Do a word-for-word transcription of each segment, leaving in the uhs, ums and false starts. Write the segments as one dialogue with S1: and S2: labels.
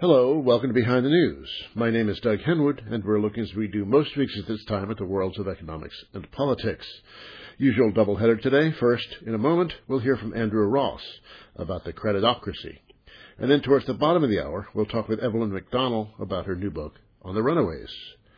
S1: Hello, welcome to Behind the News. My name is Doug Henwood, and we're looking, as we do most weeks at this time, at the worlds of economics and politics. Usual doubleheader today. First, in a moment, we'll hear from Andrew Ross about the creditocracy. And then towards the bottom of the hour, we'll talk with Evelyn McDonnell about her new book on the runaways.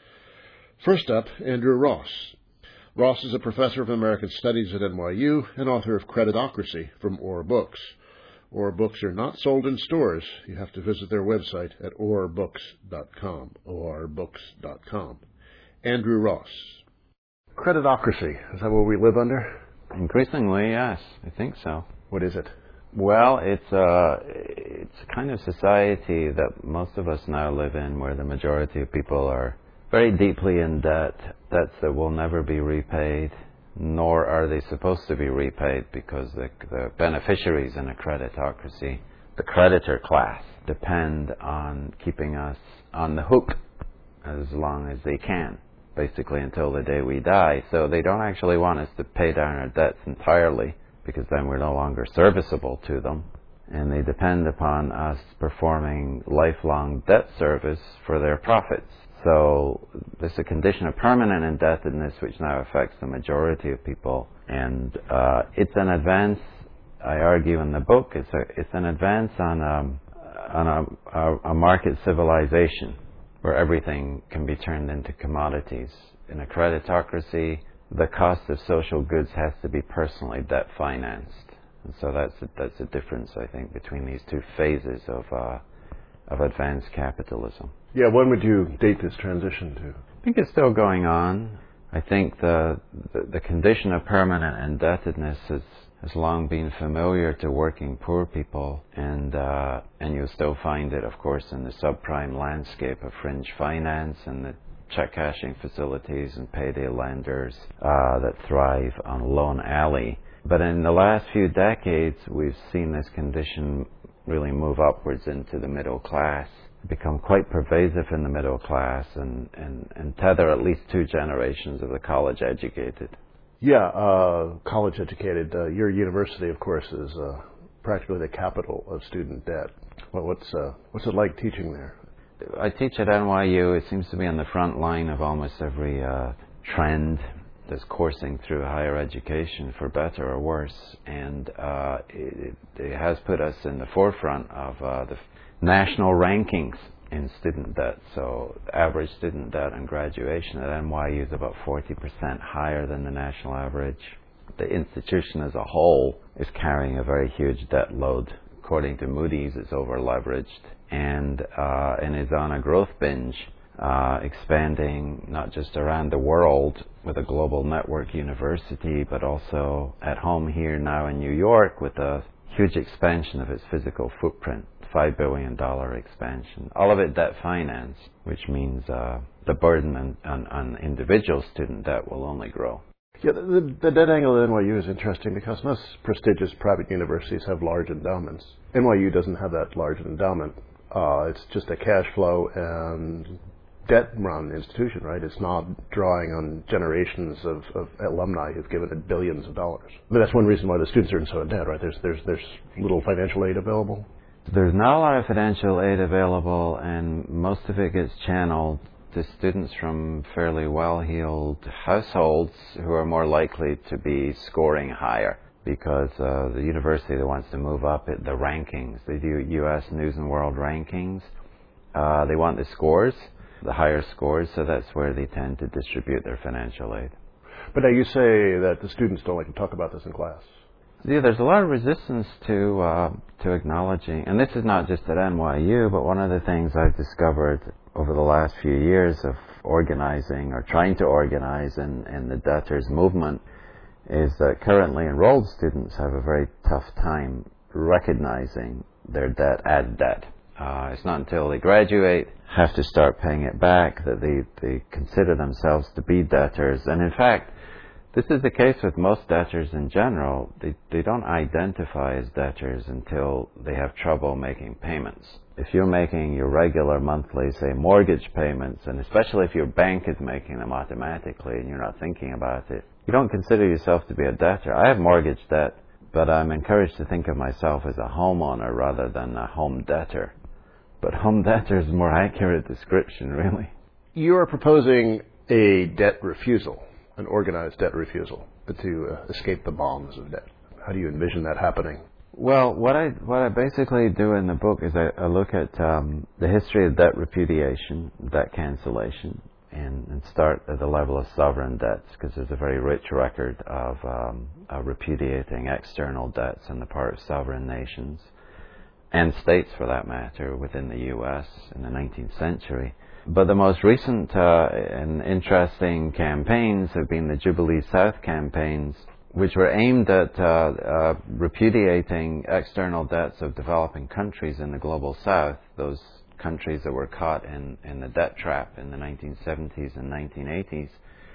S1: First up, Andrew Ross. Ross is a professor of American Studies at N Y U and author of Creditocracy from Orr Books. Orr Books are not sold in stores. You have to visit their website at orr books dot com, O R books dot com. Andrew Ross. Creditocracy, is that what we live under?
S2: Increasingly, yes, I think so.
S1: What is it?
S2: Well, it's a, it's a kind of society that most of us now live in where the majority of people are very deeply in debt, debts that will never be repaid, nor are they supposed to be repaid because the, the beneficiaries in a creditocracy, the creditor class, depend on keeping us on the hook as long as they can, basically until the day we die. So they don't actually want us to pay down our debts entirely because then we're no longer serviceable to them. And they depend upon us performing lifelong debt service for their profits. So there's a condition of permanent indebtedness which now affects the majority of people, and uh, it's an advance. I argue in the book, it's a it's an advance on um, on a, a, a market civilization where everything can be turned into commodities. In a creditocracy, the cost of social goods has to be personally debt financed, and so that's a, that's a difference, I think, between these two phases of uh, of advanced capitalism.
S1: Yeah, when would you date this transition to?
S2: I think it's still going on. I think the the, the condition of permanent indebtedness has, has long been familiar to working poor people, and uh, and you'll still find it, of course, in the subprime landscape of fringe finance and the check cashing facilities and payday lenders uh, that thrive on Loan Alley. But in the last few decades, we've seen this condition really move upwards into the middle class, become quite pervasive in the middle class, and, and, and tether at least two generations of the college educated.
S1: Yeah, uh, college educated. Uh, your university, of course, is uh, practically the capital of student debt. Well, what's uh, what's it like teaching there?
S2: I teach at N Y U. It seems to be on the front line of almost every uh, trend that's coursing through higher education, for better or worse, and uh, it, it has put us in the forefront of uh, the national rankings in student debt. So average student debt on graduation at N Y U is about forty percent higher than the national average. The institution as a whole is carrying a very huge debt load. According to Moody's, it's over-leveraged and, uh, and is on a growth binge, uh, expanding not just around the world with a global network university, but also at home here now in New York with a huge expansion of its physical footprint. five billion dollars expansion, all of it debt financed, which means uh, the burden on, on, on individual student debt will only grow.
S1: Yeah, the, the debt angle at N Y U is interesting because most prestigious private universities have large endowments. N Y U doesn't have that large endowment. Uh, it's just a cash flow and debt-run institution, right? It's not drawing on generations of, of alumni who've given it billions of dollars. But that's one reason why the students are in so debt, right? There's there's there's little financial aid available.
S2: There's not a lot of financial aid available, and most of it gets channeled to students from fairly well-heeled households who are more likely to be scoring higher because uh, the university that wants to move up at the rankings, they do U S News and World Rankings. Uh, they want the scores, the higher scores, so that's where they tend to distribute their financial aid.
S1: But now you say that the students don't like to talk about this in class.
S2: Yeah, there's a lot of resistance to uh, to acknowledging, and this is not just at N Y U, but one of the things I've discovered over the last few years of organizing or trying to organize in, in the debtors movement is that currently enrolled students have a very tough time recognizing their debt as debt. Uh, it's not until they graduate, have to start paying it back, that they, they consider themselves to be debtors. And in fact, this is the case with most debtors in general. They, they don't identify as debtors until they have trouble making payments. If you're making your regular monthly, say, mortgage payments, and especially if your bank is making them automatically and you're not thinking about it, you don't consider yourself to be a debtor. I have mortgage debt, but I'm encouraged to think of myself as a homeowner rather than a home debtor. But home debtor is a more accurate description, really.
S1: You are proposing a debt refusal, an organized debt refusal, to uh, escape the bonds of debt. How do you envision that happening?
S2: Well, what I what I basically do in the book is I, I look at um, the history of debt repudiation, debt cancellation, and, and start at the level of sovereign debts, because there's a very rich record of um, uh, repudiating external debts on the part of sovereign nations, and states for that matter, within the U S in the nineteenth century. But the most recent uh, and interesting campaigns have been the Jubilee South campaigns, which were aimed at uh, uh, repudiating external debts of developing countries in the global south, those countries that were caught in, in the debt trap in the nineteen seventies and nineteen eighties.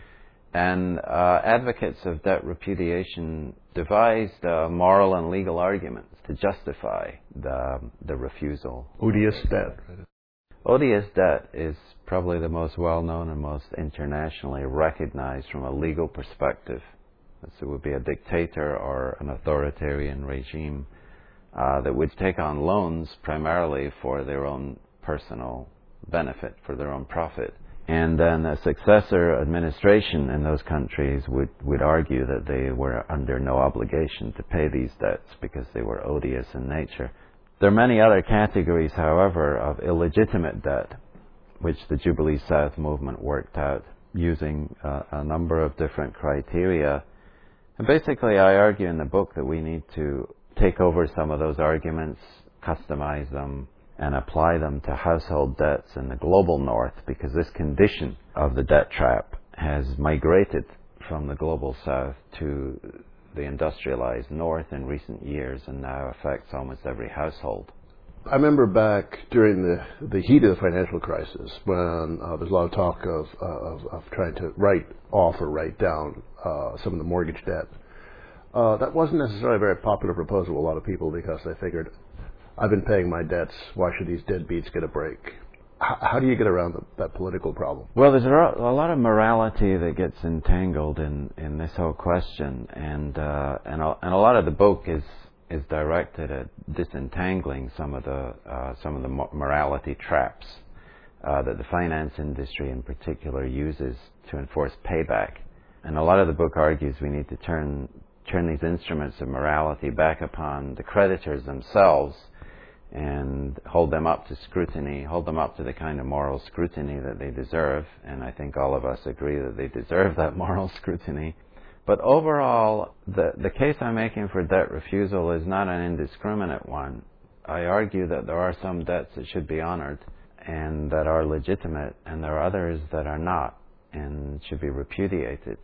S2: And uh, advocates of debt repudiation devised uh, moral and legal arguments to justify the, the refusal.
S1: Odious debt.
S2: Odious debt is probably the most well-known and most internationally recognized from a legal perspective. So it would be a dictator or an authoritarian regime uh, that would take on loans primarily for their own personal benefit, for their own profit. And then a successor administration in those countries would, would argue that they were under no obligation to pay these debts because they were odious in nature. There are many other categories, however, of illegitimate debt, which the Jubilee South movement worked out using uh, a number of different criteria. And basically, I argue in the book that we need to take over some of those arguments, customize them, and apply them to household debts in the global north, because this condition of the debt trap has migrated from the global south to the industrialized north in recent years and now affects almost every household.
S1: I remember back during the, the heat of the financial crisis when uh, there's a lot of talk of, uh, of, of trying to write off or write down uh, some of the mortgage debt. Uh, that wasn't necessarily a very popular proposal to a lot of people, because they figured, I've been paying my debts, why should these deadbeats get a break? H- how do you get around the, that political problem?
S2: Well, there's a, a lot of morality that gets entangled in, in this whole question, and uh, and, a, and a lot of the book is is directed at disentangling some of the uh, some of the morality traps uh, that the finance industry in particular uses to enforce payback. And a lot of the book argues we need to turn turn these instruments of morality back upon the creditors themselves and hold them up to scrutiny, hold them up to the kind of moral scrutiny that they deserve. And I think all of us agree that they deserve that moral scrutiny. But overall, the, the case I'm making for debt refusal is not an indiscriminate one. I argue that there are some debts that should be honored and that are legitimate, and there are others that are not and should be repudiated.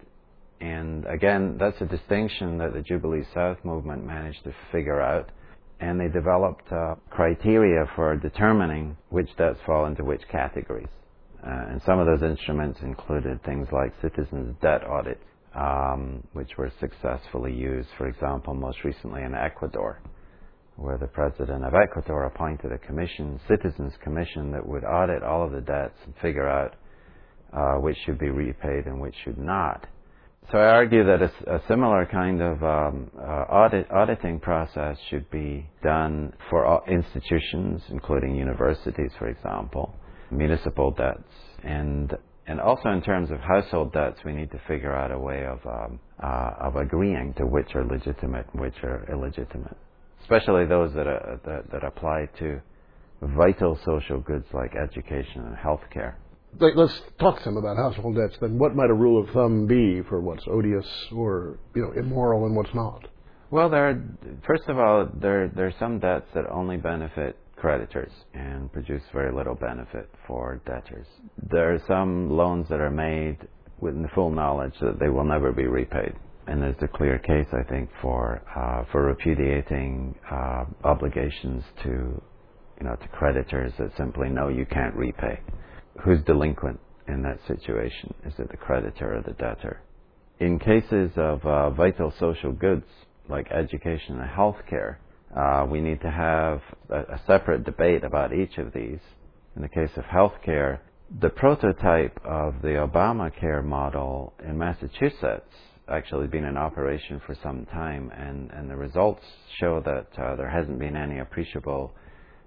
S2: And again, that's a distinction that the Jubilee South movement managed to figure out, and they developed uh, criteria for determining which debts fall into which categories. Uh, and some of those instruments included things like citizens' debt audits, um, which were successfully used, for example, most recently in Ecuador, where the president of Ecuador appointed a commission, Citizens Commission, that would audit all of the debts and figure out uh, which should be repaid and which should not. So I argue that a, a similar kind of um, uh, audit, auditing process should be done for all institutions, including universities, for example, municipal debts, and and also in terms of household debts, we need to figure out a way of um, uh, of agreeing to which are legitimate and which are illegitimate, especially those that are, that, that apply to vital social goods like education and healthcare.
S1: Let's talk some about household debts then. What might a rule of thumb be for what's odious or, you know, immoral and what's not?
S2: Well, there are, first of all, there there are some debts that only benefit creditors and produce very little benefit for debtors. There are some loans that are made with the full knowledge that they will never be repaid. And there's a clear case, I think, for uh, for repudiating uh, obligations to, you know, to creditors that simply know you can't repay. Who's delinquent in that situation? Is it the creditor or the debtor? In cases of uh, vital social goods like education and healthcare, uh, we need to have a, a separate debate about each of these. In the case of healthcare, the prototype of the Obamacare model in Massachusetts actually been in operation for some time, and, and the results show that uh, there hasn't been any appreciable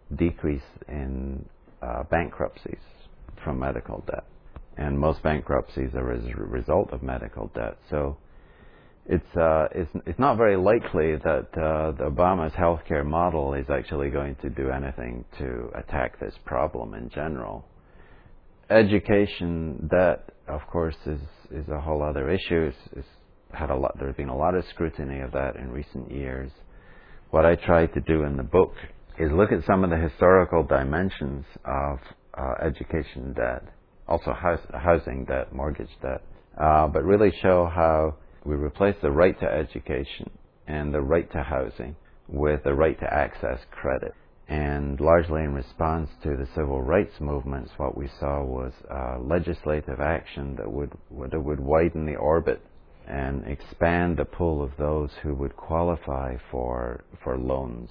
S2: decrease in uh, bankruptcies from medical debt. And most bankruptcies are as a result of medical debt. So it's, uh, it's, it's not very likely that uh, the Obama's healthcare model is actually going to do anything to attack this problem in general. Education debt, of course, is, is a whole other issue. It's, it's had a lot, there's been a lot of scrutiny of that in recent years. What I try to do in the book is look at some of the historical dimensions of uh, education debt, also house, housing debt, mortgage debt, uh, but really show how we replace the right to education and the right to housing with the right to access credit. And largely in response to the civil rights movements, what we saw was uh, legislative action that would, would, would widen the orbit and expand the pool of those who would qualify for, for loans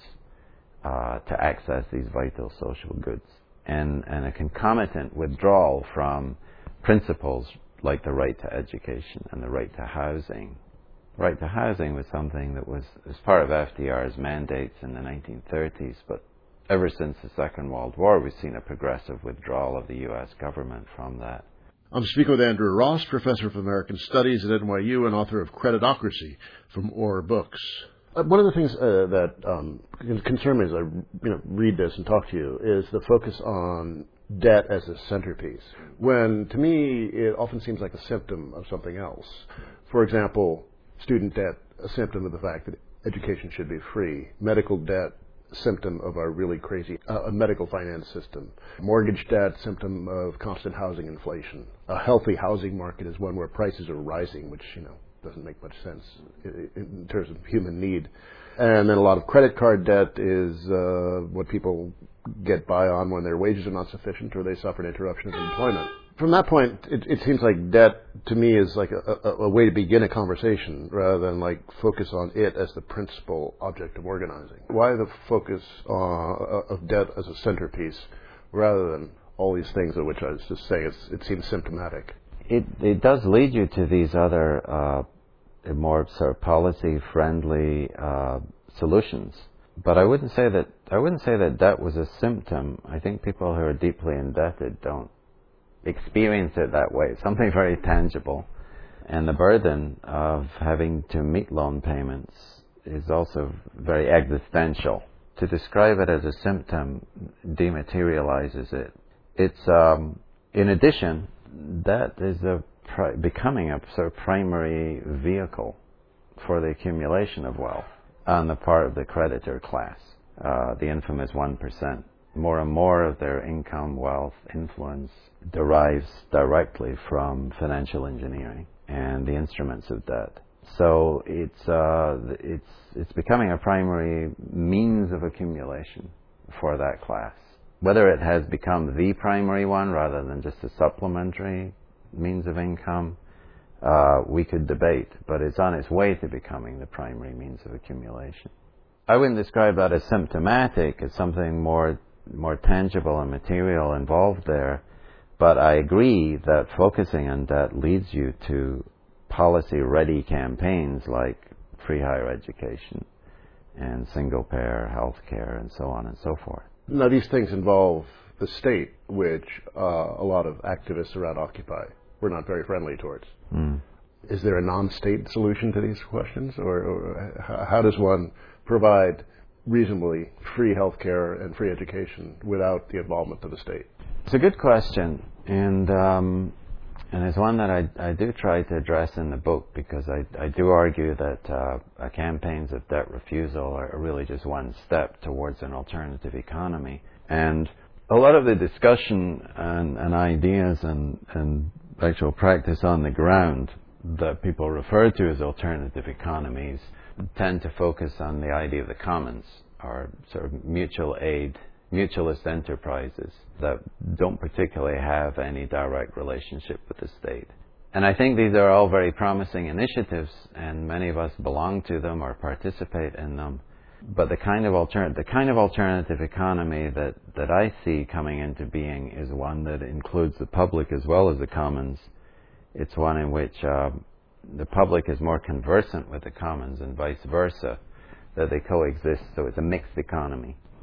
S2: uh, to access these vital social goods. And, and a concomitant withdrawal from principles like the right to education and the right to housing. Right to housing was something that was, was part of F D R's mandates in the nineteen thirties, but ever since the Second World War, we've seen a progressive withdrawal of the U S government from that.
S1: I'm speaking with Andrew Ross, Professor of American Studies at N Y U and author of Creditocracy from Orr Books. Uh, one of the things uh, that um, concern me as I you know, read this and talk to you is the focus on debt as a centerpiece, when to me it often seems like a symptom of something else. For example, student debt, a symptom of the fact that education should be free. Medical debt, symptom of our really crazy uh, medical finance system. Mortgage debt, symptom of constant housing inflation. A healthy housing market is one where prices are rising, which, you know, doesn't make much sense in, in terms of human need. And then a lot of credit card debt is uh, what people get by on when their wages are not sufficient or they suffer an interruption of employment. From that point, it, it seems like debt to me is like a, a, a way to begin a conversation rather than like focus on it as the principal object of organizing. Why the focus uh, of debt as a centerpiece rather than all these things of which I was just saying it's, it seems symptomatic?
S2: It, it does lead you to these other uh, more sort of policy-friendly uh, solutions. But I wouldn't say that I wouldn't say that debt was a symptom. I think people who are deeply indebted don't experience it that way. It's something very tangible. And the burden of having to meet loan payments is also very existential. To describe it as a symptom dematerializes it. It's, um, in addition, debt is a pri- becoming a sort of primary vehicle for the accumulation of wealth on the part of the creditor class, uh, the infamous one percent. More and more of their income, wealth, influence derives directly from financial engineering and the instruments of debt. So it's uh, it's it's becoming a primary means of accumulation for that class. Whether it has become the primary one rather than just a supplementary means of income, uh, we could debate, but it's on its way to becoming the primary means of accumulation. I wouldn't describe that as symptomatic, as something more more tangible and material involved there, but I agree that focusing on debt leads you to policy-ready campaigns like free higher education and single-payer health care and so on and so forth.
S1: Now, these things involve the state, which uh, a lot of activists around Occupy were not very friendly towards.
S2: Mm.
S1: Is there a non-state solution to these questions, or, or how does one provide reasonably free health care and free education without the involvement of the state?
S2: It's a good question, and um, and it's one that I, I do try to address in the book, because I, I do argue that uh, campaigns of debt refusal are really just one step towards an alternative economy. And a lot of the discussion and, and ideas and, and actual practice on the ground that people refer to as alternative economies tend to focus on the idea of the commons, or sort of mutual aid, mutualist enterprises that don't particularly have any direct relationship with the state. And I think these are all very promising initiatives, and many of us belong to them or participate in them. But the kind of altern- the kind of alternative economy that, that I see coming into being is one that includes the public as well as the commons. It's one in which uh, the public is more conversant with the commons and vice versa, that they coexist, so it's a mixed economy.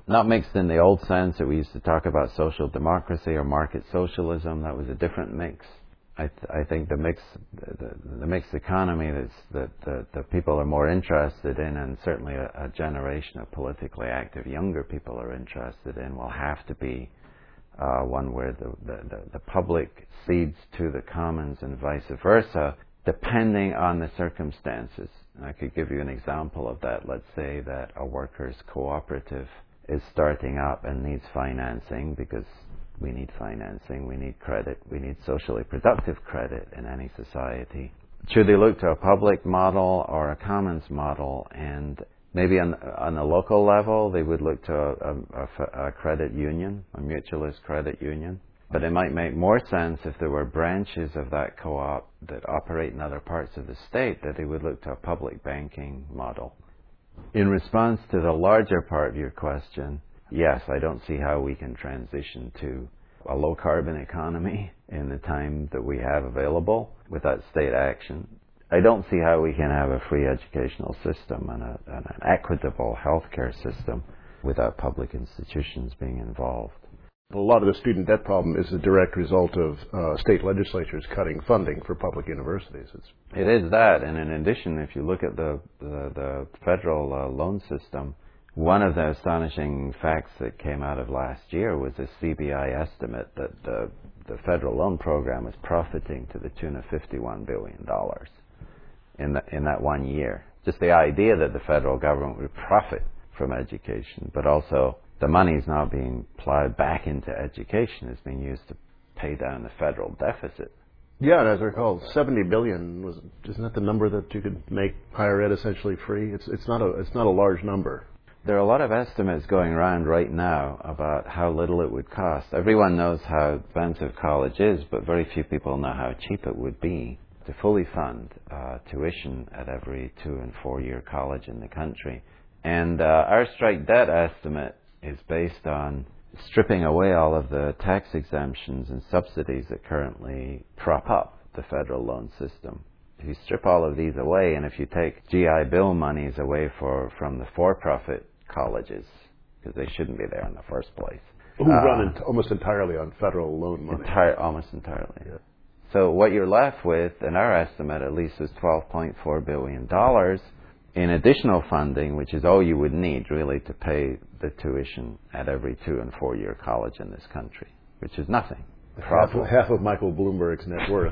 S2: Not mixed in the old sense that we used to talk about social democracy or market socialism. That was a different mix. I, th- I think the mix, the, the mixed economy that's, that the, the people are more interested in, and certainly a, a generation of politically active younger people are interested in, will have to be uh, one where the, the, the public cedes to the commons and vice versa, depending on the circumstances. And I could give you an example of that. Let's say that a workers' cooperative is starting up and needs financing, because we need financing, we need credit, we need socially productive credit in any society. Should they look to a public model or a commons model? And maybe on, on a local level, they would look to a, a, a credit union, a mutualist credit union. But it might make more sense if there were branches of that co-op that operate in other parts of the state, that they would look to a public banking model. In response to the larger part of your question, yes, I don't see how we can transition to a low-carbon economy in the time that we have available without state action. I don't see how we can have a free educational system and, a, and an equitable healthcare system without public institutions being involved.
S1: A lot of the student debt problem is a direct result of uh, state legislatures cutting funding for public universities. It's
S2: it is that, and in addition, if you look at the, the, the federal uh, loan system, one of the astonishing facts that came out of last year was a C B I estimate that the, the federal loan program is profiting to the tune of fifty-one billion dollars in, the, in that one year. Just the idea that the federal government would profit from education, but also the money is now being plowed back into education, is being used to pay down the federal deficit.
S1: Yeah, and as I recall, seventy billion was isn't that the number that you could make higher ed essentially free? It's it's not a it's not a large number.
S2: There are a lot of estimates going around right now about how little it would cost. Everyone knows how expensive college is, but very few people know how cheap it would be to fully fund uh, tuition at every two and four year college in the country. And uh, our strike debt estimate is based on stripping away all of the tax exemptions and subsidies that currently prop up the federal loan system. If you strip all of these away, and if you take G I Bill monies away for, from the for-profit colleges, because they shouldn't be there in the first place.
S1: Who uh, run it almost entirely on federal loan money.
S2: Entire, almost entirely.
S1: Yeah.
S2: So what you're left with, in our estimate at least, is twelve point four billion dollars in additional funding, which is all you would need, really, to pay the tuition at every two and four year college in this country, which is nothing.
S1: Half of, half of Michael Bloomberg's net worth.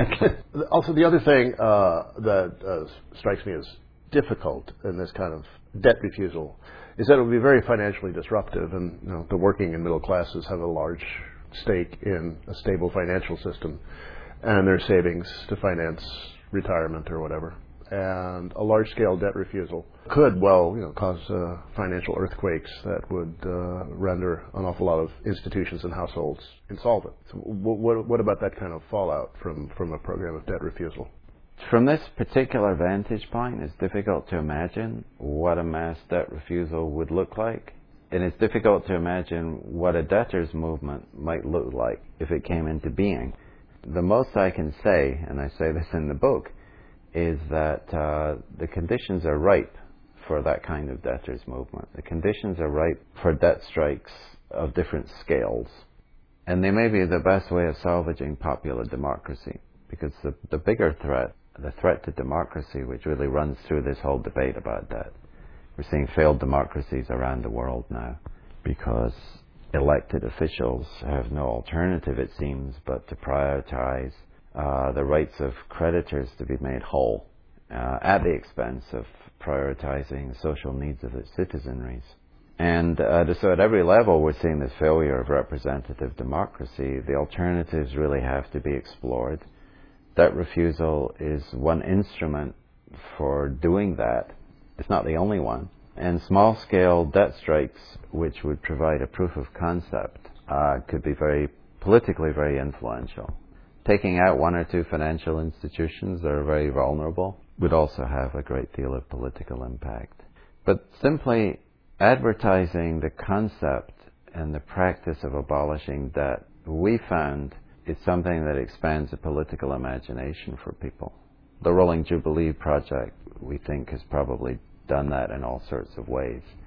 S1: Also, the other thing uh, that uh, strikes me as difficult in this kind of debt refusal is that it would be very financially disruptive, and you know, the working and middle classes have a large stake in a stable financial system and their savings to finance retirement or whatever. And a large-scale debt refusal could, well, you know, cause uh, financial earthquakes that would uh, render an awful lot of institutions and households insolvent. So what, what, what about that kind of fallout from, from a program of debt refusal?
S2: From this particular vantage point, it's difficult to imagine what a mass debt refusal would look like. And it's difficult to imagine what a debtors movement might look like if it came into being. The most I can say, and I say this in the book, is that uh, the conditions are ripe for that kind of debtors movement. The conditions are ripe for debt strikes of different scales. And they may be the best way of salvaging popular democracy, because the, the bigger threat, the threat to democracy, which really runs through this whole debate about debt, we're seeing failed democracies around the world now because elected officials have no alternative, it seems, but to prioritize Uh, the rights of creditors to be made whole uh, at the expense of prioritizing the social needs of its citizenries. And uh, so at every level we're seeing this failure of representative democracy. The alternatives really have to be explored. Debt refusal is one instrument for doing that. It's not the only one. And small-scale debt strikes, which would provide a proof of concept, uh, could be very politically very influential. Taking out one or two financial institutions that are very vulnerable would also have a great deal of political impact. But simply advertising the concept and the practice of abolishing debt, we found, is something that expands the political imagination for people. The Rolling Jubilee Project, we think, has probably done that in all sorts of ways.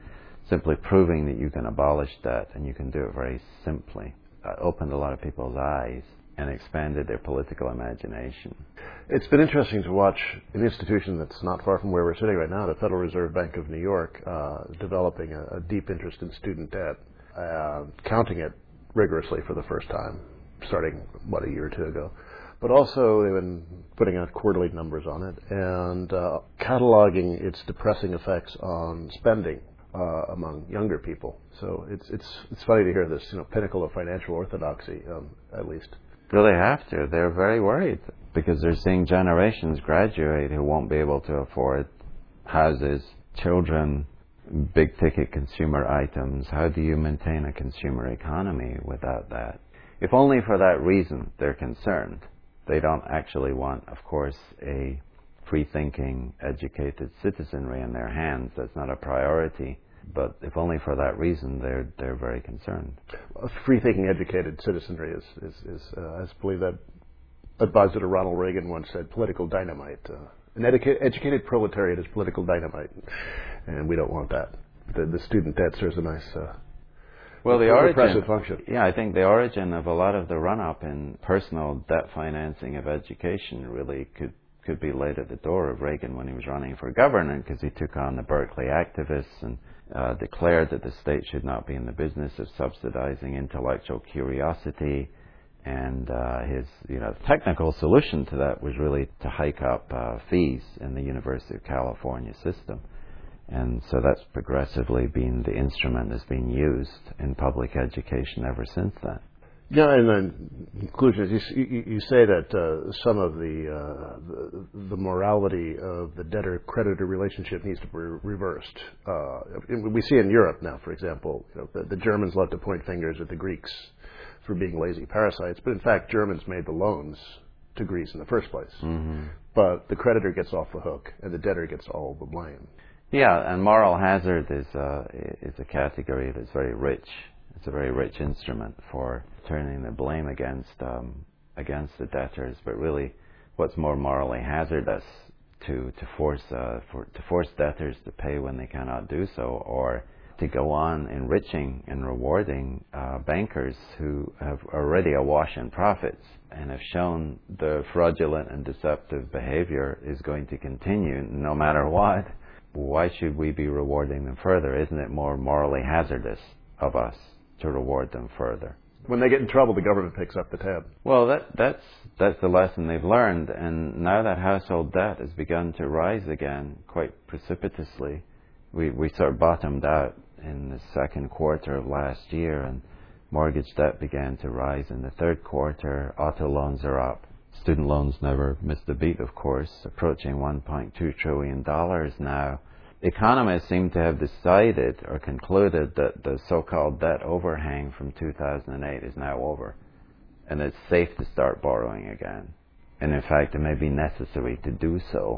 S2: simply proving that you can abolish debt, and you can do it very simply, uh, opened a lot of people's eyes and expanded their political imagination.
S1: It's been interesting to watch an institution that's not far from where we're sitting right now, the Federal Reserve Bank of New York, uh, developing a, a deep interest in student debt, uh, counting it rigorously for the first time, starting, what, a year or two ago. But also they've been putting out quarterly numbers on it and uh, cataloging its depressing effects on spending uh, among younger people. So it's it's it's funny to hear this, you know, pinnacle of financial orthodoxy, um, at least.
S2: Well, they have to. They're very worried because they're seeing generations graduate who won't be able to afford houses, children, big-ticket consumer items. How do you maintain a consumer economy without that? If only for that reason they're concerned. They don't actually want, of course, a free-thinking, educated citizenry in their hands. That's not a priority. But if only for that reason, they're they're very concerned.
S1: A free-thinking, educated citizenry is, is, is uh, I believe that advisor to Ronald Reagan once said, political dynamite. Uh, an educa- educated proletariat is political dynamite, and we don't want that. The, the student debt serves a nice uh,
S2: well, the origin,
S1: function.
S2: Yeah, I think the origin of a lot of the run-up in personal debt financing of education really could could be laid at the door of Reagan when he was running for governor, because he took on the Berkeley activists and uh, declared that the state should not be in the business of subsidizing intellectual curiosity. And uh, his, you know, technical solution to that was really to hike up uh, fees in the University of California system. And so that's progressively been the instrument that's been used in public education ever since then.
S1: Yeah, and then in conclusion, you, you, you say that uh, some of the, uh, the the morality of the debtor-creditor relationship needs to be reversed. Uh, we see in Europe now, for example, you know, the, the Germans love to point fingers at the Greeks for being lazy parasites, but in fact, Germans made the loans to Greece in the first place.
S2: Mm-hmm.
S1: But the creditor gets off the hook, and the debtor gets all the blame.
S2: Yeah, and moral hazard is uh, is a category that's very rich. It's a very rich instrument for turning the blame against um, against the debtors. But really, what's more morally hazardous to to force uh, for to force debtors to pay when they cannot do so, or to go on enriching and rewarding uh, bankers who have already awash in profits and have shown the fraudulent and deceptive behavior is going to continue no matter what. Why should we be rewarding them further? Isn't it more morally hazardous of us to reward them further?
S1: When they get in trouble, the government picks up the tab.
S2: Well, that, that's that's the lesson they've learned, and now that household debt has begun to rise again quite precipitously. We we sort of bottomed out in the second quarter of last year, and mortgage debt began to rise in the third quarter. Auto loans are up. Student loans never missed a beat, of course, approaching one point two trillion dollars now. Economists seem to have decided or concluded that the so-called debt overhang from two thousand eight is now over, and it's safe to start borrowing again. And in fact, it may be necessary to do so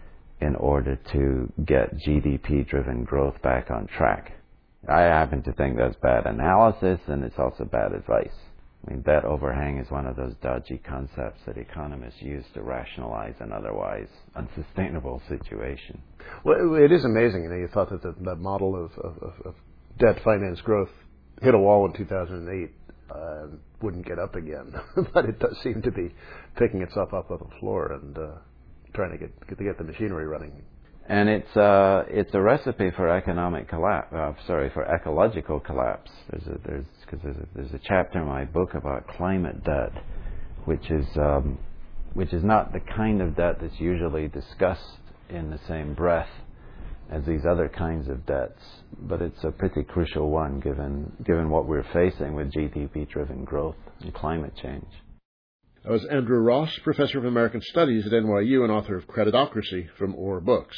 S2: in order to get G D P-driven growth back on track. I happen to think that's bad analysis, and it's also bad advice. I mean, debt overhang is one of those dodgy concepts that economists use to rationalize an otherwise unsustainable situation.
S1: Well, it is amazing. You know, you thought that the, the model of, of, of debt finance growth hit a wall in two thousand eight, uh, wouldn't get up again, but it does seem to be picking itself up off the floor and uh, trying to get, get to get the machinery running.
S2: And it's uh, it's a recipe for economic collapse. Uh, sorry, for ecological collapse. There's a there's because there's a, there's a chapter in my book about climate debt, which is um, which is not the kind of debt that's usually discussed in the same breath as these other kinds of debts. But it's a pretty crucial one, given given what we're facing with G D P-driven growth and climate change.
S1: That was Andrew Ross, Professor of American Studies at N Y U and author of Creditocracy from Orr Books.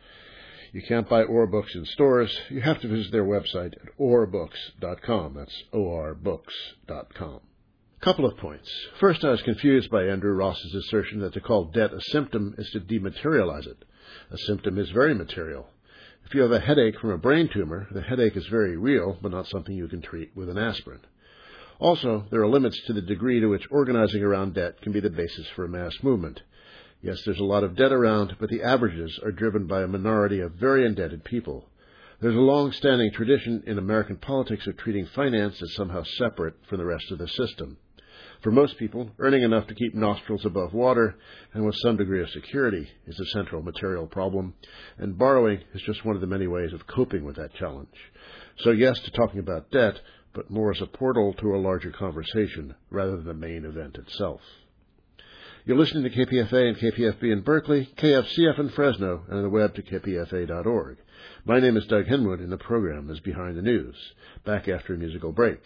S1: You can't buy Orr Books in stores. You have to visit their website at orr books dot com. That's O R books dot com. Couple of points. First, I was confused by Andrew Ross's assertion that to call debt a symptom is to dematerialize it. A symptom is very material. If you have a headache from a brain tumor, the headache is very real, but not something you can treat with an aspirin. Also, there are limits to the degree to which organizing around debt can be the basis for a mass movement. Yes, there's a lot of debt around, but the averages are driven by a minority of very indebted people. There's a long-standing tradition in American politics of treating finance as somehow separate from the rest of the system. For most people, earning enough to keep nostrils above water and with some degree of security is a central material problem, and borrowing is just one of the many ways of coping with that challenge. So yes to talking about debt, but more as a portal to a larger conversation rather than the main event itself. You're listening to K P F A and K P F B in Berkeley, K F C F in Fresno, and on the web to K P F A dot org. My name is Doug Henwood, and the program is Behind the News. Back after a musical break.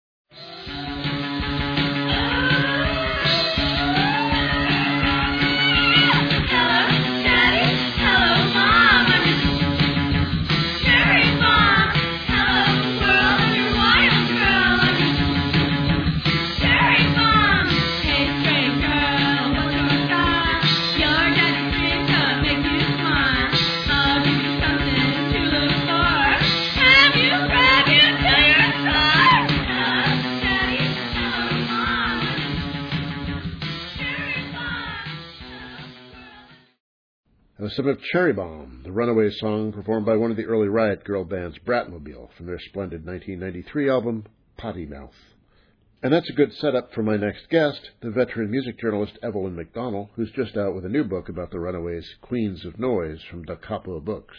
S1: A sip of Cherry Bomb, the Runaways song performed by one of the early Riot Girl bands, Bratmobile, from their splendid nineteen ninety-three album, Potty Mouth. And that's a good setup for my next guest, the veteran music journalist Evelyn McDonnell, who's just out with a new book about the Runaways, Queens of Noise, from Da Capo Books.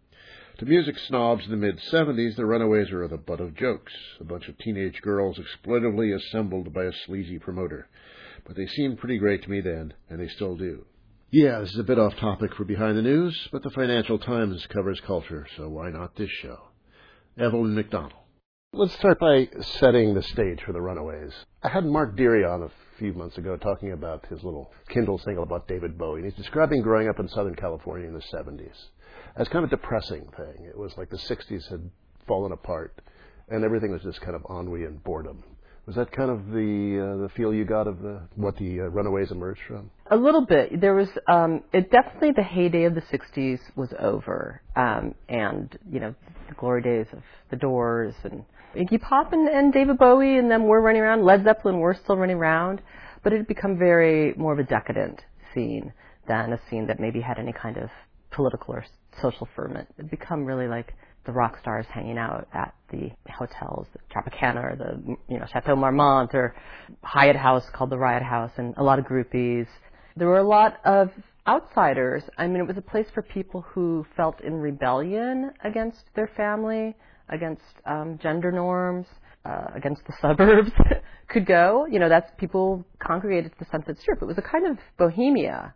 S1: To music snobs in the mid-seventies, the Runaways are the butt of jokes, a bunch of teenage girls exploitively assembled by a sleazy promoter. But they seemed pretty great to me then, and they still do. Yeah, this is a bit off topic for Behind the News, but the Financial Times covers culture, so why not this show? Evelyn McDonnell. Let's start by setting the stage for the Runaways. I had Mark Deary on a few months ago talking about his little Kindle single about David Bowie, and he's describing growing up in Southern California in the seventies as kind of a depressing thing. It was like the sixties had fallen apart, and everything was just kind of ennui and boredom. Was that kind of the uh, the feel you got of the, what the uh, Runaways emerged from?
S3: A little bit. There was um, it definitely the heyday of the sixties was over, um, and you know the glory days of the Doors and Iggy Pop and, and David Bowie and them were running around. Led Zeppelin were still running around, but it had become very more of a decadent scene than a scene that maybe had any kind of political or social ferment. It had become really like the rock stars hanging out at the hotels, the Tropicana or the, you know, Chateau Marmont or Hyatt House called the Riot House, and a lot of groupies. There were a lot of outsiders. I mean, it was a place for people who felt in rebellion against their family, against um, gender norms, uh, against the suburbs could go. You know, that's people congregated to the Sunset Strip. It was a kind of bohemia.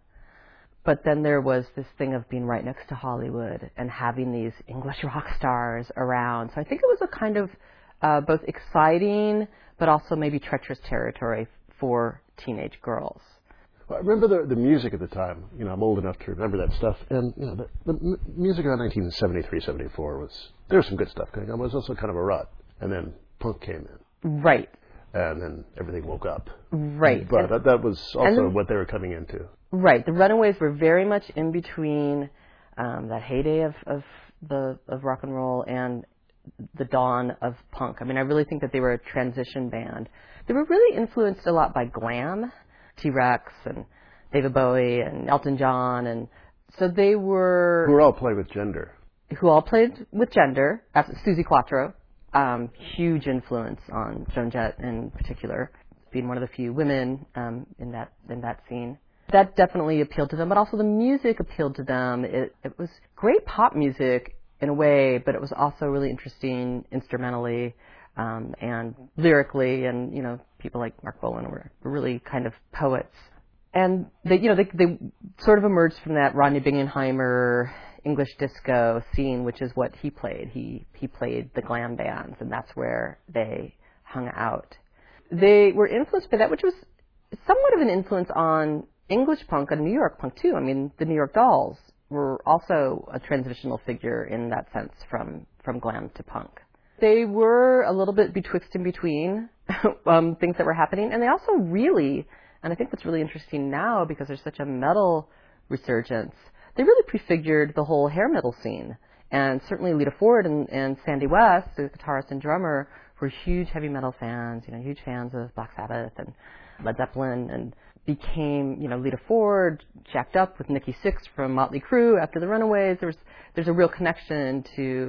S3: But then there was this thing of being right next to Hollywood and having these English rock stars around. So I think it was a kind of uh, both exciting but also maybe treacherous territory for teenage girls.
S1: Well, I remember the, the music at the time. You know, I'm old enough to remember that stuff. And, you know, the, the m- music around nineteen seventy-three, seventy-four was, there was some good stuff going on. It was also kind of a rut. And then punk came in.
S3: Right.
S1: And then everything woke up.
S3: Right.
S1: But
S3: and,
S1: that, that was also
S3: then,
S1: what they were coming into.
S3: Right. The Runaways were very much in between um, that heyday of, of the of rock and roll and the dawn of punk. I mean, I really think that they were a transition band. They were really influenced a lot by glam, T-Rex and David Bowie and Elton John, and so they were...
S1: Who were all played with gender.
S3: Who all played with gender. Suzi Quatro, um, huge influence on Joan Jett in particular, being one of the few women um, in that in that scene. That definitely appealed to them, but also the music appealed to them. It, it was great pop music in a way, but it was also really interesting instrumentally um, and lyrically, and, you know, people like Mark Bolan were really kind of poets. And they, you know, they, they sort of emerged from that Rodney Bingenheimer English disco scene, which is what he played. He, he played the glam bands, and that's where they hung out. They were influenced by that, which was somewhat of an influence on English punk and New York punk too. I mean, the New York Dolls were also a transitional figure in that sense from, from glam to punk. They were a little bit betwixt and between um, things that were happening, and they also really, and I think that's really interesting now because there's such a metal resurgence, they really prefigured the whole hair metal scene. And certainly Lita Ford and, and Sandy West, the guitarist and drummer, were huge heavy metal fans, you know, huge fans of Black Sabbath and Led Zeppelin, and became, you know, Lita Ford jacked up with Nikki Sixx from Motley Crue after the Runaways. There's there's a real connection to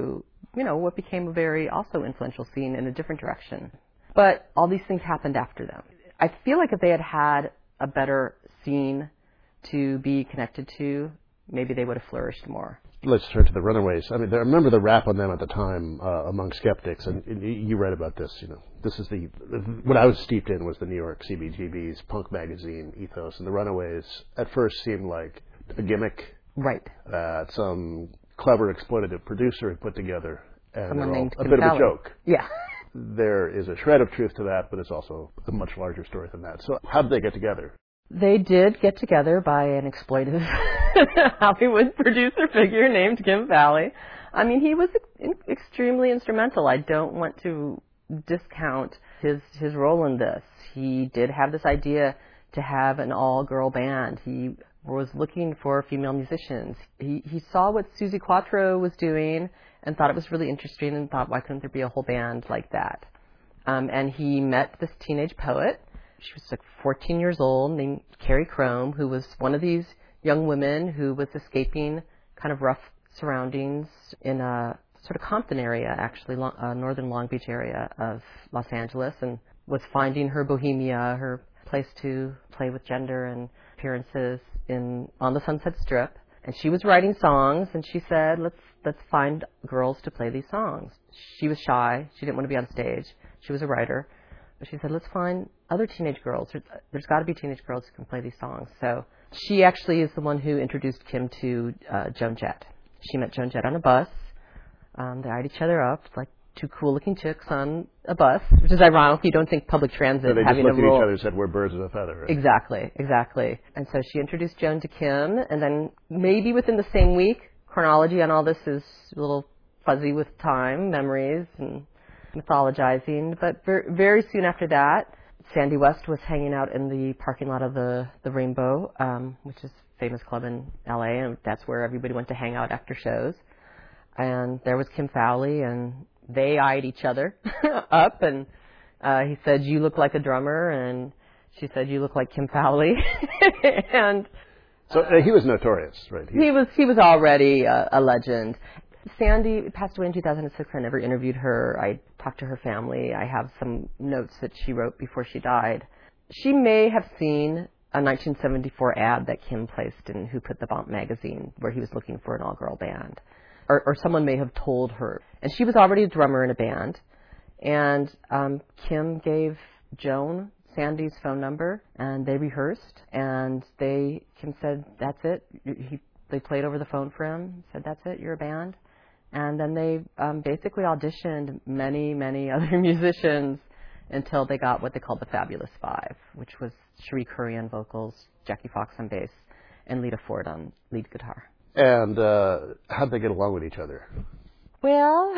S3: you know, what became a very also influential scene in a different direction. But all these things happened after them. I feel like if they had had a better scene to be connected to, maybe they would have flourished more.
S1: Let's turn to the Runaways. I mean, I remember the rap on them at the time uh, among skeptics, and you read about this. You know, this is the what I was steeped in was the New York C B G B's punk magazine ethos, and the Runaways at first seemed like a gimmick,
S3: right?
S1: That some clever exploitative producer had put together, and
S3: Someone named
S1: a
S3: Kim
S1: bit
S3: Fowley.
S1: of a joke.
S3: Yeah.
S1: There is a shred of truth to that, but it's also a much larger story than that. So, how did they get together?
S3: They did get together by an exploitive Hollywood producer figure named Kim Fowley. I mean, he was ex- extremely instrumental. I don't want to discount his his role in this. He did have this idea to have an all-girl band. He was looking for female musicians. He he saw what Suzi Quatro was doing and thought it was really interesting and thought, why couldn't there be a whole band like that? Um, and he met this teenage poet. She was like fourteen years old, named Carrie Crome, who was one of these young women who was escaping kind of rough surroundings in a sort of Compton area, actually, long, uh, northern Long Beach area of Los Angeles, and was finding her bohemia, her place to play with gender and appearances in on the Sunset Strip. And she was writing songs, and she said, let's let's find girls to play these songs. She was shy. She didn't want to be on stage. She was a writer. But she said, let's find other teenage girls. There's, there's got to be teenage girls who can play these songs. So she actually is the one who introduced Kim to uh, Joan Jett. She met Joan Jett on a bus. Um, they eyed each other up like two cool-looking chicks on a bus, which is ironic. You don't think public transit
S1: so they
S3: having
S1: just looked
S3: a
S1: at
S3: role.
S1: each other and said, we're birds of a feather. Right?
S3: Exactly, exactly. And so she introduced Joan to Kim, and then maybe within the same week, chronology on all this is a little fuzzy with time, memories, and mythologizing. But ver- very soon after that, Sandy West was hanging out in the parking lot of the, the Rainbow, um, which is a famous club in L A, and that's where everybody went to hang out after shows. And there was Kim Fowley, and they eyed each other up, and uh, he said, you look like a drummer, and she said, you look like Kim Fowley. and
S1: So uh, he was notorious, right?
S3: He, he was he was already a, a legend. Sandy passed away in two thousand six. I never interviewed her. I talked to her family. I have some notes that she wrote before she died. She may have seen a nineteen seventy-four ad that Kim placed in Who Put the Bump magazine where he was looking for an all-girl band. Or, or someone may have told her. And she was already a drummer in a band. And um, Kim gave Joan Sandy's phone number, and they rehearsed. And they Kim said, that's it. He, they played over the phone for him, said, that's it, you're a band. And then they um, basically auditioned many, many other musicians until they got what they called the Fabulous Five, which was Cherie Currie on vocals, Jackie Fox on bass, and Lita Ford on lead guitar.
S1: And uh, how'd they get along with each other?
S3: Well,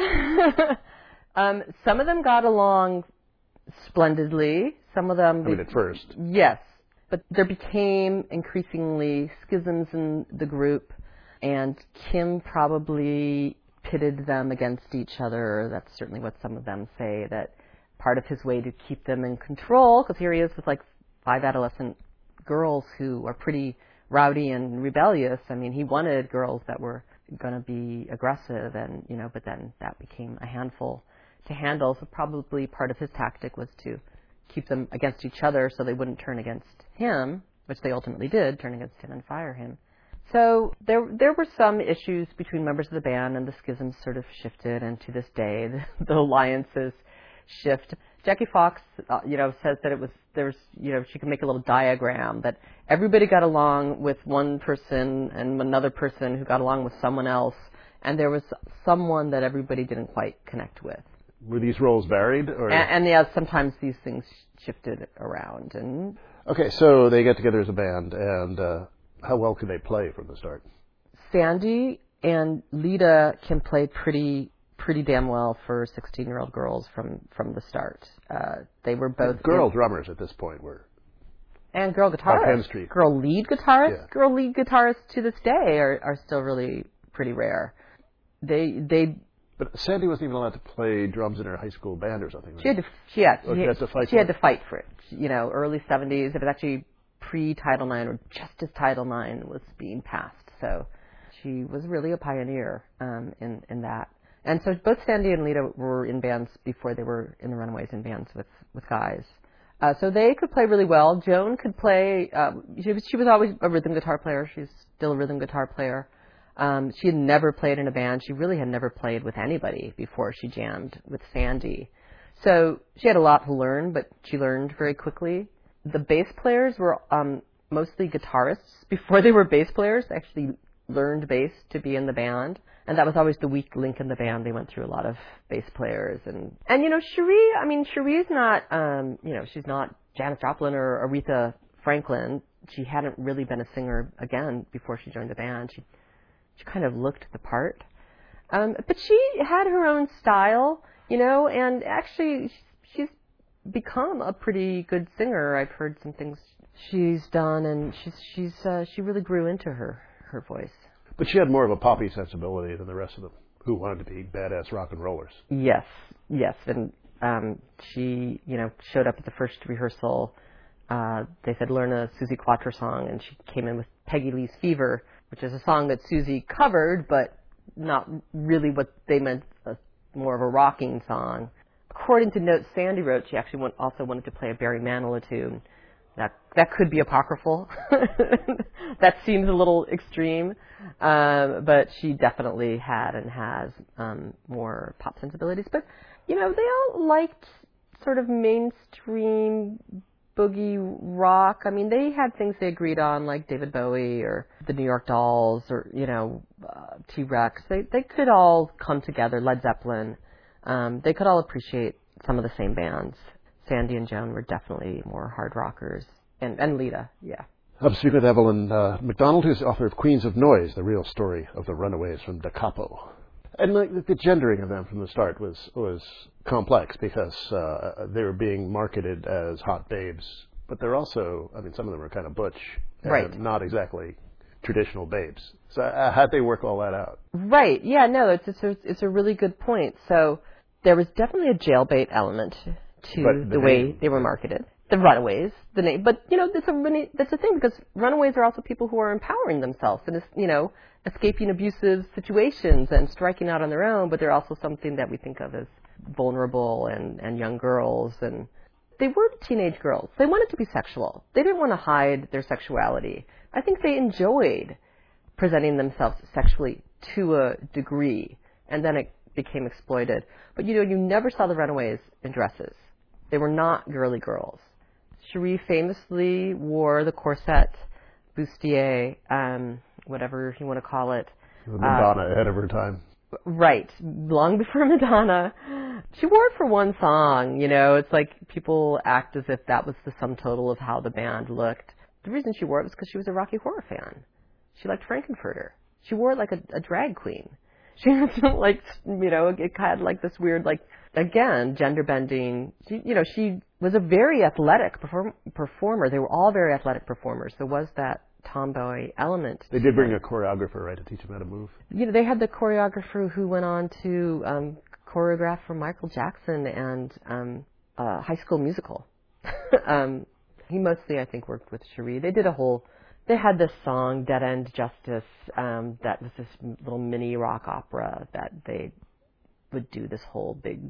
S3: um, some of them got along splendidly. Some of them...
S1: I mean, at first.
S3: Yes. But there became increasingly schisms in the group, and Kim probably pitted them against each other. That's certainly what some of them say, that part of his way to keep them in control, because here he is with like five adolescent girls who are pretty rowdy and rebellious. I mean, he wanted girls that were going to be aggressive, and, you know, but then that became a handful to handle. So probably part of his tactic was to keep them against each other so they wouldn't turn against him, which they ultimately did, turn against him and fire him. So there there were some issues between members of the band, and the schisms sort of shifted, and to this day, the, the alliances shift. Jackie Fox, uh, you know, says that it was, there was, you know, she could make a little diagram that everybody got along with one person and another person who got along with someone else, and there was someone that everybody didn't quite connect with.
S1: Were these roles varied? Or?
S3: And, and yeah, sometimes these things shifted around. And
S1: okay, so they get together as a band, and uh, how well could they play from the start?
S3: Sandy and Lita can play pretty pretty damn well for sixteen-year-old girls from, from the start. Uh, they were both...
S1: Girl in, drummers at this point were...
S3: And girl guitarists.
S1: Penn Street.
S3: Girl lead guitarists.
S1: Yeah. Girl
S3: Girl lead guitarists to this day are, are still really pretty rare. They... they
S1: But Sandy wasn't even allowed to play drums in her high school band or something, right?
S3: She had to, she had,
S1: Or she had to fight
S3: she
S1: for
S3: had
S1: it.
S3: to fight for it. You know, early seventies. It was actually pre-Title nine, or just as Title nine was being passed. So she was really a pioneer um, in, in that. And so both Sandy and Lita were in bands before they were in the Runaways in bands with, with guys. Uh, so they could play really well. Joan could play, um, she, was, she was always a rhythm guitar player. She's still a rhythm guitar player. Um, she had never played in a band. She really had never played with anybody before she jammed with Sandy. So she had a lot to learn, but she learned very quickly. The bass players were um, mostly guitarists. Before they were bass players, they actually learned bass to be in the band. And that was always the weak link in the band. They went through a lot of bass players. And, and you know, Cherie, I mean, Cherie's not, um, you know, she's not Janis Joplin or Aretha Franklin. She hadn't really been a singer again before she joined the band. She, she kind of looked the part. Um, but she had her own style, you know, and actually she's become a pretty good singer. I've heard some things she's done, and she's, she's, uh, she really grew into her, her voice.
S1: But she had more of a poppy sensibility than the rest of them, who wanted to be badass rock and rollers.
S3: Yes, yes. And um, she, you know, showed up at the first rehearsal. Uh, they said, learn a Suzi Quatro song, and she came in with Peggy Lee's Fever, which is a song that Suzi covered, but not really what they meant, a, more of a rocking song. According to notes Sandy wrote, she actually want, also wanted to play a Barry Manilow tune. That that could be apocryphal. That seems a little extreme, um, but she definitely had and has um, more pop sensibilities. But you know, they all liked sort of mainstream boogie rock. I mean, they had things they agreed on, like David Bowie or the New York Dolls, or you know, uh, T-Rex. They they could all come together. Led Zeppelin. Um, they could all appreciate some of the same bands. Sandy and Joan were definitely more hard rockers. And, and Lita, yeah.
S1: I'm speaking with Evelyn uh, McDonald, who's the author of Queens of Noise, the real story of the Runaways from Da Capo. And like, the gendering of them from the start was, was complex because uh, they were being marketed as hot babes. But they're also, I mean, some of them are kind of butch. And
S3: right.
S1: Not exactly traditional babes. So uh, how'd they work all that out?
S3: Right. Yeah, no, it's, it's, a, it's a really good point. So there was definitely a jailbait element to the, the way name. They were marketed. The Runaways, the name. But, you know, that's a, that's a thing because Runaways are also people who are empowering themselves and, you know, escaping abusive situations and striking out on their own, but they're also something that we think of as vulnerable and, and young girls. And they were teenage girls. They wanted to be sexual. They didn't want to hide their sexuality. I think they enjoyed presenting themselves sexually to a degree, and then it became exploited. But, you know, you never saw the Runaways in dresses. They were not girly girls. Cherie famously wore the corset, bustier, um, whatever you want to call it.
S1: Madonna
S3: uh,
S1: ahead of her time.
S3: Right. Long before Madonna. She wore it for one song, you know. It's like people act as if that was the sum total of how the band looked. The reason she wore it was because she was a Rocky Horror fan. She liked Frankenfurter. She wore it like a, a drag queen. She wasn't like, you know, it had like this weird, like, again, gender bending. She, you know, she was a very athletic perform- performer. They were all very athletic performers. There was that tomboy element.
S1: They did bring a choreographer, right, to teach them how to move?
S3: You know, they had the choreographer who went on to um, choreograph for Michael Jackson and um, uh, High School Musical. um, he mostly, I think, worked with Cherie. They did a whole... They had this song, Dead End Justice, um, that was this little mini rock opera that they would do this whole big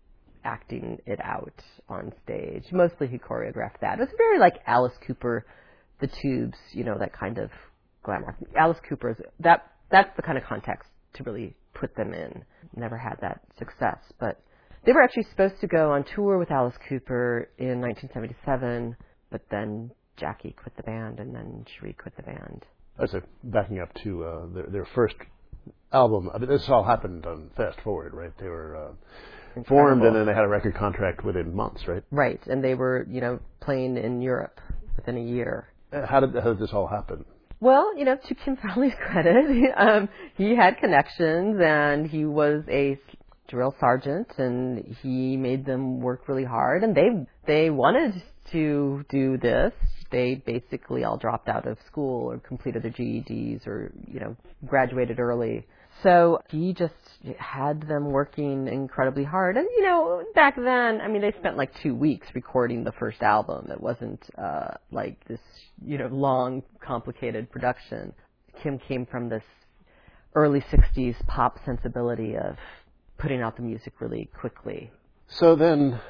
S3: acting it out on stage. Mostly he choreographed that. It was very like Alice Cooper, The Tubes, you know, that kind of glamour. Alice Cooper's, that, that's the kind of context to really put them in. Never had that success, but they were actually supposed to go on tour with Alice Cooper in nineteen seventy-seven, but then Jackie quit the band, and then Cherie quit the band.
S1: So backing up to uh, their, their first album, I mean, this all happened on fast forward, right? They were uh, formed, and then they had a record contract within months, right?
S3: Right, and they were, you know, playing in Europe within a year.
S1: Uh, how did how did this all happen?
S3: Well, you know, to Kim Fowley's credit, um, he had connections, and he was a drill sergeant, and he made them work really hard, and they they wanted to do this. They basically all dropped out of school or completed their G E Ds or, you know, graduated early. So he just had them working incredibly hard. And, you know, back then, I mean, they spent like two weeks recording the first album. It wasn't uh, like this, you know, long, complicated production. Kim came from this early sixties pop sensibility of putting out the music really quickly.
S1: So then,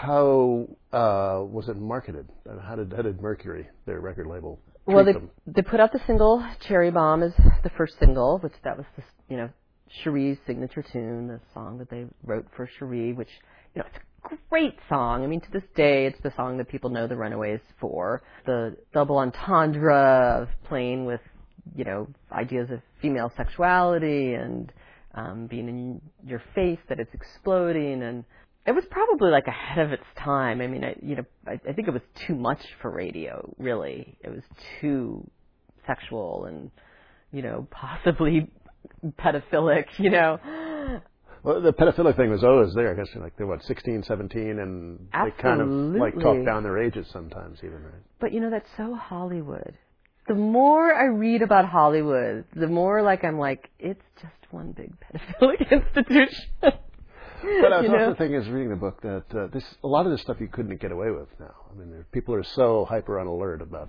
S1: how uh, was it marketed? How did how did Mercury, their record label, treat
S3: well, they
S1: them?
S3: they put out the single "Cherry Bomb" as the first single, which that was the, you know Cherie's signature tune, the song that they wrote for Cherie, which you know it's a great song. I mean, to this day, it's the song that people know the Runaways for. The double entendre of playing with you know ideas of female sexuality and um, being in your face, that it's exploding, and it was probably like ahead of its time. I mean, I, you know, I, I think it was too much for radio, really. It was too sexual and, you know, possibly pedophilic, you know.
S1: Well, the pedophilic thing was always there. I guess like they what, sixteen, seventeen, and
S3: Absolutely.
S1: they kind of like talk down their ages sometimes, even, right?
S3: But you know, that's so Hollywood. The more I read about Hollywood, the more like I'm like, it's just one big pedophilic institution.
S1: But I was
S3: you know?
S1: also thinking, as reading the book, that uh, this a lot of this stuff you couldn't get away with now. I mean, there, people are so hyper on alert about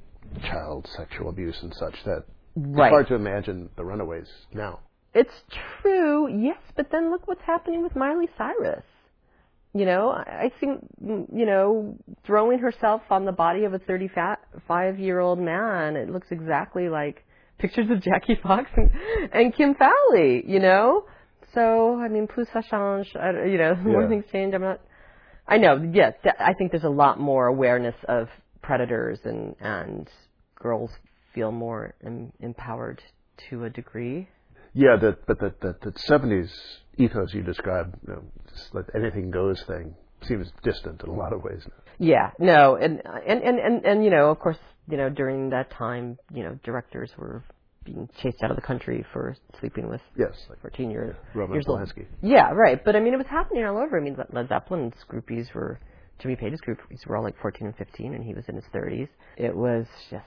S1: child sexual abuse and such that
S3: right.
S1: it's hard to imagine the Runaways now.
S3: It's true, yes, but then look what's happening with Miley Cyrus. You know, I think, you know, throwing herself on the body of a thirty-five-year-old man, it looks exactly like pictures of Jackie Fox and, and Kim Fowley, you know? So, I mean, plus ça change, you know, the more
S1: Yeah.
S3: things change, I'm not... I know, yes, I think there's a lot more awareness of predators and, and girls feel more em- empowered to a degree.
S1: Yeah, that, but that that that seventies ethos you described, you know, just let anything goes thing, seems distant in a lot of ways now.
S3: Yeah, no, and, and, and, and, and, you know, of course, you know, during that time, you know, directors were being chased out of the country for sleeping with
S1: Yes, like
S3: fourteen year,
S1: Roman
S3: years old.
S1: Polanski.
S3: Yeah, right. But I mean, it was happening all over. I mean, Led Zeppelin's groupies were, Jimmy Page's groupies were all like fourteen and fifteen, and he was in his thirties. It was just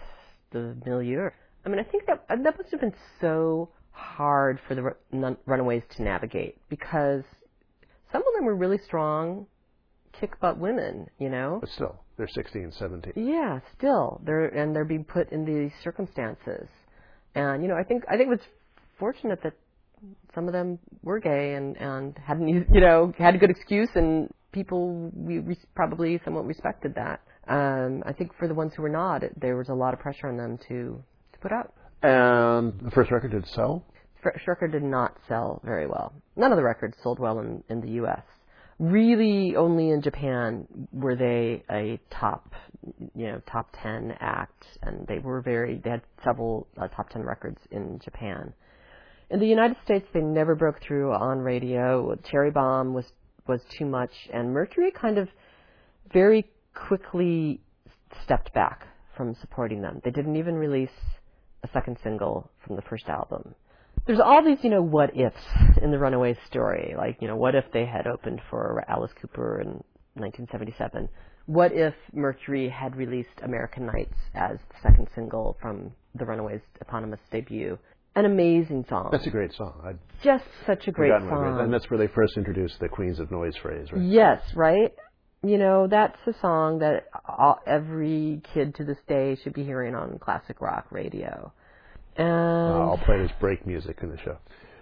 S3: the milieu. I mean, I think that that must have been so hard for the run, Runaways to navigate, because some of them were really strong, kick-butt women, you know?
S1: But still, they're sixteen, seventeen.
S3: Yeah, still. They're, and they're being put in these circumstances. And, you know, I think I think it was fortunate that some of them were gay and, and hadn't, you know, had a good excuse, and people we re- probably somewhat respected that. Um, I think for the ones who were not, it, there was a lot of pressure on them to, to put out.
S1: And the first record did sell?
S3: First record did not sell very well. None of the records sold well in, in the U S Really, only in Japan were they a top, you know, top ten act, and they were very. They had several uh, top ten records in Japan. In the United States, they never broke through on radio. Cherry Bomb was was too much, and Mercury kind of very quickly stepped back from supporting them. They didn't even release a second single from the first album. There's all these, you know, what ifs in the Runaways story. Like, you know, what if they had opened for Alice Cooper in nineteen seventy-seven? What if Mercury had released American Nights as the second single from the Runaways' eponymous debut? An amazing song.
S1: That's a great song. I'd
S3: Just such a great song.
S1: And that's where they first introduced the Queens of Noise phrase, right?
S3: Yes, right? You know, that's a song that all, every kid to this day should be hearing on classic rock radio. And
S1: Uh, I'll play this break music in the show.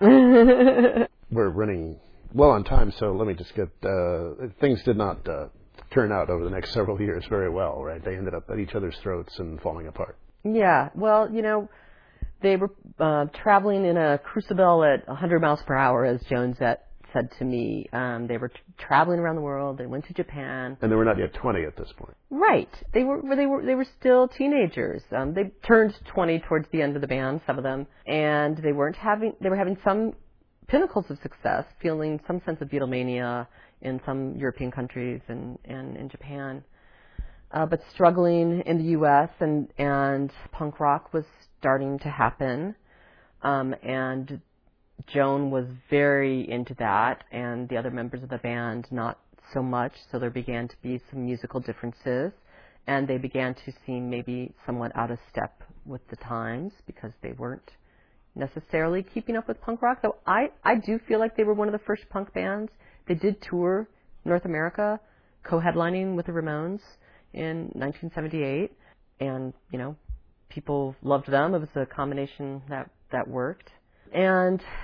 S1: We're running well on time, so let me just get... Uh, things did not uh, turn out over the next several years very well, right? They ended up at each other's throats and falling apart.
S3: Yeah, well, you know, they were uh, traveling in a crucible at one hundred miles per hour, as Joan Jett said to me. Um, they were t- traveling around the world. They went to Japan.
S1: And they were not yet twenty at this point.
S3: Right. They were they were they were still teenagers. Um, they turned twenty towards the end of the band, some of them, and they weren't having they were having some pinnacles of success, feeling some sense of Beatlemania in some European countries and, and in Japan, uh, but struggling in the U S and and punk rock was starting to happen, um, and Joan was very into that, and the other members of the band not so much, so there began to be some musical differences, and they began to seem maybe somewhat out of step with the times because they weren't necessarily keeping up with punk rock. So I, I do feel like they were one of the first punk bands. They did tour North America, co-headlining with the Ramones in nineteen seventy-eight, and, you know, people loved them. It was a combination that, that worked. And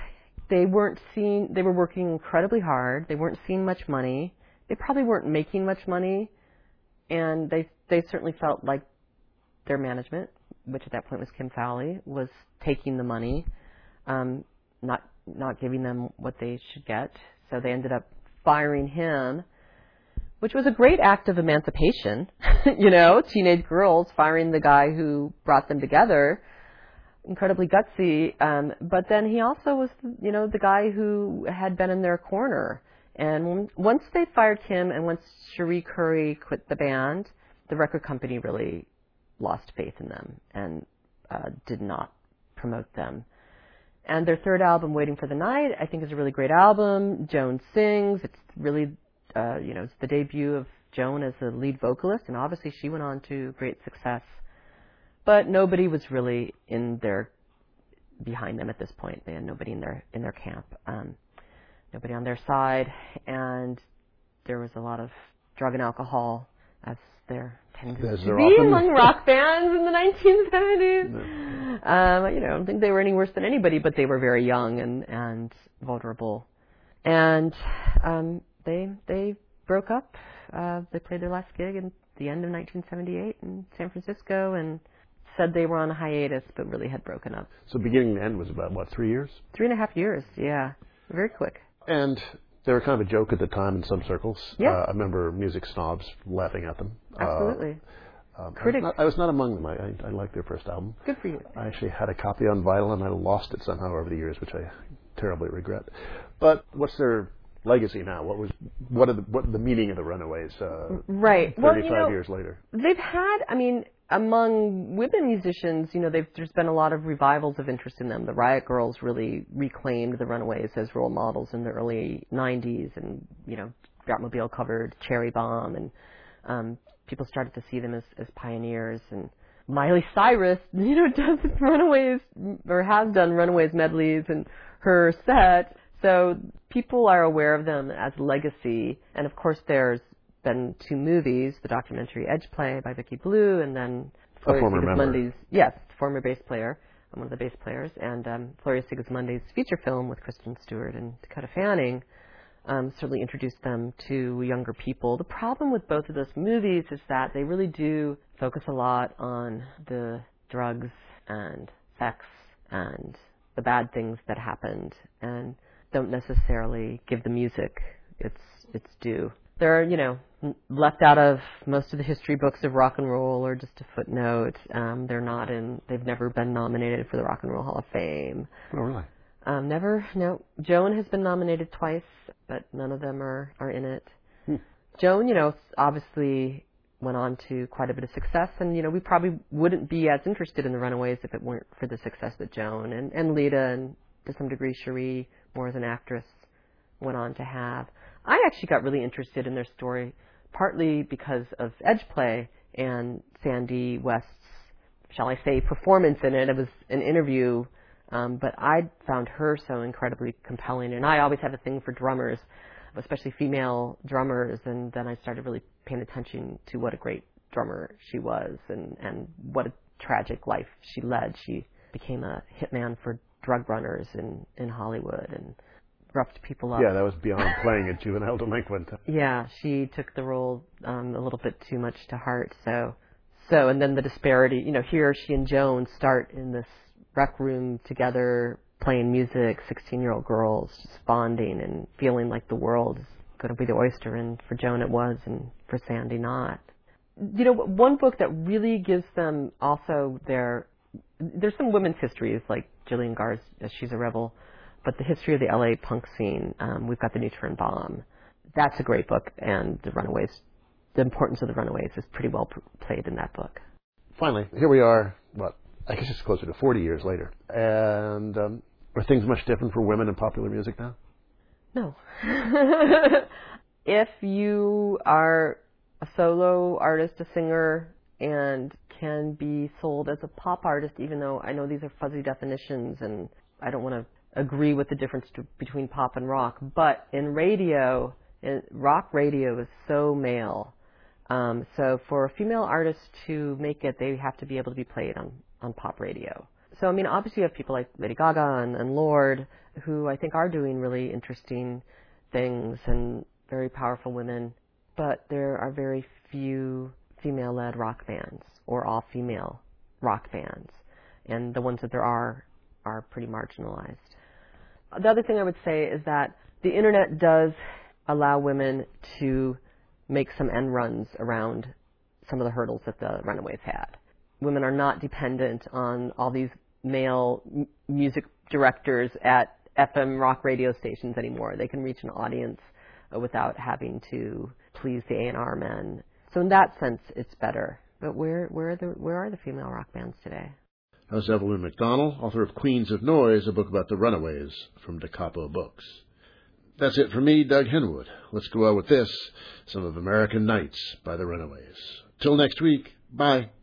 S3: they weren't seen, they were working incredibly hard. They weren't seeing much money. They probably weren't making much money. And they they certainly felt like their management, which at that point was Kim Fowley, was taking the money, um, not not giving them what they should get. So they ended up firing him, which was a great act of emancipation. You know, teenage girls firing the guy who brought them together. Incredibly gutsy. Um, but then he also was, you know, the guy who had been in their corner. And once they fired Kim and once Cherie Currie quit the band, the record company really lost faith in them and uh, did not promote them. And their third album, Waiting for the Night, I think is a really great album. Joan sings. It's really, uh, you know, it's the debut of Joan as the lead vocalist, and obviously she went on to great success. But nobody was really in their, behind them at this point. They had nobody in their, in their camp. Um, Nobody on their side, and there was a lot of drug and alcohol, as there tended
S1: As
S3: to
S1: there
S3: be
S1: often
S3: among
S1: is.
S3: rock bands in the nineteen seventies.
S1: No.
S3: Um, you know, I don't think they were any worse than anybody, but they were very young and, and vulnerable. And um, they they broke up. Uh, they played their last gig in the end of nineteen seventy-eight in San Francisco, and said they were on a hiatus, but really had broken up.
S1: So beginning to end was about, what, three years?
S3: Three and a half years, yeah. Very quick.
S1: And they were kind of a joke at the time in some circles.
S3: Yeah.
S1: Uh, I remember music snobs laughing at them.
S3: Absolutely.
S1: Uh, um,
S3: Critics.
S1: I was, not, I was not among them. I, I, I liked their first album.
S3: Good for you.
S1: I actually had a copy on vinyl, and I lost it somehow over the years, which I terribly regret. But what's their legacy now? What was what are the what the meaning of the Runaways? Uh,
S3: right.
S1: Thirty-five
S3: well, you know,
S1: years later.
S3: They've had. I mean, among women musicians, you know, they've, there's been a lot of revivals of interest in them. The Riot Girls really reclaimed the Runaways as role models in the early nineties, and you know, Batmobile covered Cherry Bomb, and um, people started to see them as, as pioneers. And Miley Cyrus, you know, does Runaways or has done Runaways medleys and her set. So people are aware of them as legacy. And of course, there's been two movies, the documentary Edge Play by Vicky Blue, and then
S1: A former member.
S3: Sigismundi's, yes, former bass player, one of the bass players, and um, Floria Sigismundi's feature film with Kristen Stewart and Dakota Fanning um, certainly introduced them to younger people. The problem with both of those movies is that they really do focus a lot on the drugs and sex and the bad things that happened, and don't necessarily give the music its its due. They're, you know, left out of most of the history books of rock and roll, or just a footnote. Um, they're not in. They've never been nominated for the Rock and Roll Hall of Fame.
S1: Oh, really?
S3: Um, never. No. Joan has been nominated twice, but none of them are are in it.
S1: Hmm.
S3: Joan, you know, obviously went on to quite a bit of success, and you know, we probably wouldn't be as interested in the Runaways if it weren't for the success that Joan and and Lita and to some degree Cherie, more as an actress, went on to have. I actually got really interested in their story, partly because of Edge Play and Sandy West's, shall I say, performance in it. It was an interview, um, but I found her so incredibly compelling. And I always have a thing for drummers, especially female drummers. And then I started really paying attention to what a great drummer she was, and, and what a tragic life she led. She became a hitman for drug runners in, in Hollywood and roughed people up.
S1: Yeah, that was beyond playing a juvenile delinquent.
S3: Yeah, she took the role um, a little bit too much to heart. So, so, and then the disparity. You know, here she and Joan start in this rec room together, playing music. Sixteen-year-old girls just bonding and feeling like the world is going to be the oyster. And for Joan, it was, and for Sandy, not. You know, one book that really gives them also their. There's some women's histories like Jillian Gar's She's a Rebel. But the history of the L A punk scene, um, we've got the Neutron Bomb. That's a great book, and the Runaways, the importance of the Runaways is pretty well pr- played in that book.
S1: Finally, here we are, what, I guess it's closer to forty years later. And um, are things much different for women in popular music now?
S3: No. If you are a solo artist, a singer, and can be sold as a pop artist, even though I know these are fuzzy definitions, and I don't want to agree with the difference to, between pop and rock, but in radio, in, rock radio is so male. Um, so for a female artist to make it, they have to be able to be played on, on pop radio. So, I mean, obviously you have people like Lady Gaga and, and Lorde, who I think are doing really interesting things and very powerful women, but there are very few female-led rock bands or all-female rock bands, and the ones that there are are pretty marginalized. The other thing I would say is that the Internet does allow women to make some end runs around some of the hurdles that the Runaways had. Women are not dependent on all these male m- music directors at F M rock radio stations anymore. They can reach an audience uh, without having to please the A and R men. So in that sense, it's better. But where where are the where are the female rock bands today?
S1: How's Evelyn McDonnell, author of Queens of Noise, a book about the Runaways from Da Capo Books. That's it for me, Doug Henwood. Let's go out with this, some of American Nights by the Runaways. Till next week, bye.